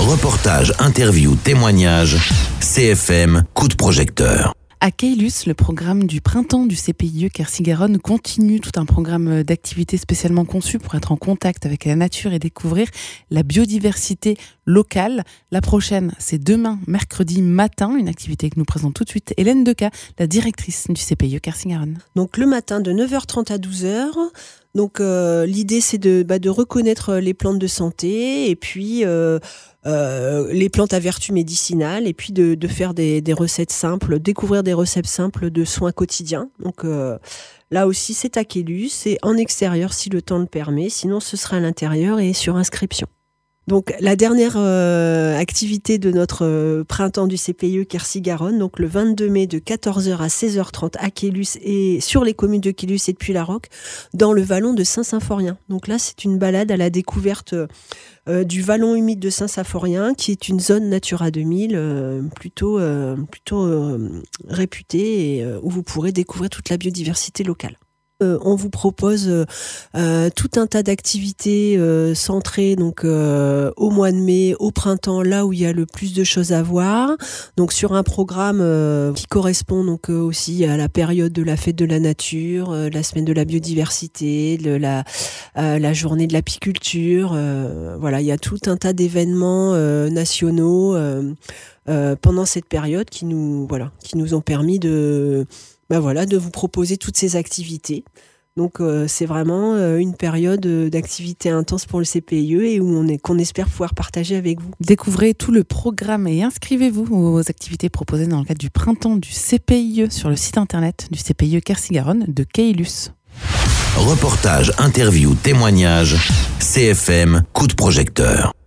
Reportages, interviews, témoignages, CFM, coup de projecteur. À Caylus, le programme du printemps du CPIE Quercy-Garonne continue, tout un programme d'activités spécialement conçu pour être en contact avec la nature et découvrir la biodiversité locale. La prochaine, c'est demain, mercredi matin, une activité que nous présente tout de suite Hélène Decas, la directrice du CPIE Quercy-Garonne. Donc le matin de 9h30 à 12h. Donc l'idée c'est de reconnaître les plantes de santé et puis les plantes à vertu médicinale et puis de faire des recettes simples, découvrir des recettes simples de soins quotidiens. Donc là aussi c'est à Caylus, c'est en extérieur si le temps le permet, sinon ce sera à l'intérieur et sur inscription. Donc la dernière activité de notre printemps du CPIE Quercy-Garonne, donc le 22 mai de 14h à 16h30 à Caylus et sur les communes de Caylus et de Puylaroc, dans le vallon de Saint-Symphorien. Donc là, c'est une balade à la découverte du vallon humide de Saint-Symphorien, qui est une zone Natura 2000 plutôt réputée et où vous pourrez découvrir toute la biodiversité locale. On vous propose tout un tas d'activités centrées donc au mois de mai, au printemps, là où il y a le plus de choses à voir. Donc sur un programme qui correspond donc aussi à la période de la fête de la nature, la semaine de la biodiversité, la journée de l'apiculture. Voilà, il y a tout un tas d'événements nationaux pendant cette période qui nous ont permis de vous proposer toutes ces activités. Donc c'est vraiment une période d'activité intense pour le CPIE et qu'on espère pouvoir partager avec vous. Découvrez tout le programme et inscrivez-vous aux activités proposées dans le cadre du printemps du CPIE sur le site internet du CPIE Quercy-Garonne de Caylus. Reportages, interviews, témoignages, CFM, coup de projecteur.